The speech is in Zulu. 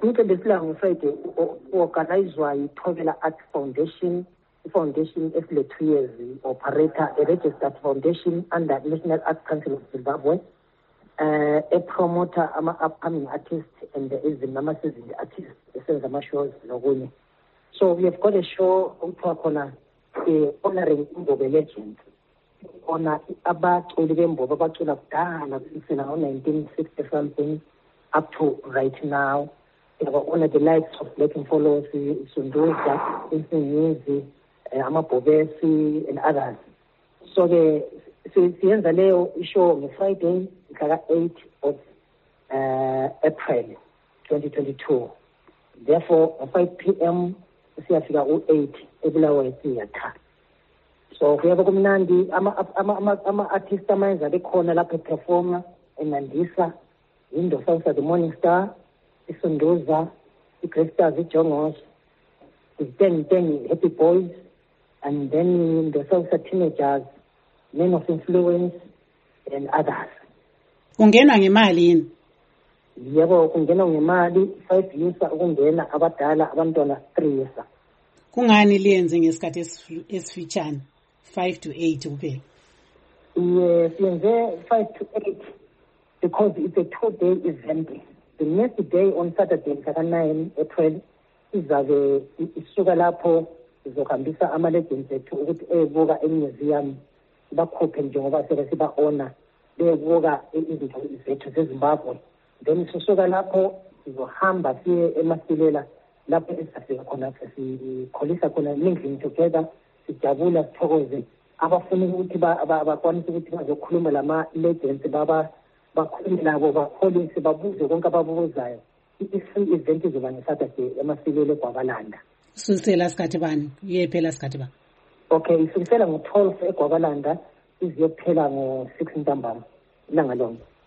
umcimbi esilango Friday organizwa yiThobela Art Foundation. I-foundation esile 2 years operator a registered foundation under National Arts Council of Zimbabwe, a promoter upcoming artists and ama-seasoned artists esenza ama-shows nokunye. So we have got a show okuthiwa khona honoring Mbobe legend. Honor abaculi bembobo abacula kudala kusukela ngo-1960 something up to right now. We have honored the likes of Black Mfolosi, Sunduza, Insingizi, Amabhobesi and others. So siyenza leyo ishow nge-Friday mhla 8 of April 2022. Therefore, at 5 p.m. siyafika u-8 eBulawayo Theatre. So kuyaba kumnandi ama-artist amayenza bekhona lapho performer eNandisa, Indosa the Morning Star, iSunduza, iGreat Stars, iJongos, iTeng Happy Boys, and then the Salsa Teenagers, Men of Influence, and others. Kungenwa ngemali yini? Yebo kungenwa ngemali 5 years ukungena abadala abantwana 3 years. Kungani liyenze ngesikhathi esifitshane 5 to 8 kuphela? Yes, yenze 5 to 8 because it's a 2-day event. The next day on Saturday, 9 April, izabe isuka lapho izohambisa ama-legends ethu ukuthi ebuka emuseum bakhuphe njengoba siba-honor bebuka izinto zethu zeZimbabwe. Then sisuka lapho sizohamba siye eMasilela lapho esifika khona sikholisa khona living together, sijabula sithokoze abafuna ukuthi bakwanise ukuthi bazokhuluma lama-legends bakhulume nabo bakholise babuze konke ababuzayo. I-free event izoba ngeSaturday eMasilela eGwabalanda. Isukusela sikhathi bani? Iyephela sikhathi bani? Okay, isukusela ngo-12 eGwabalanda iziyophela ngo-6 ntambama ilanga lonke.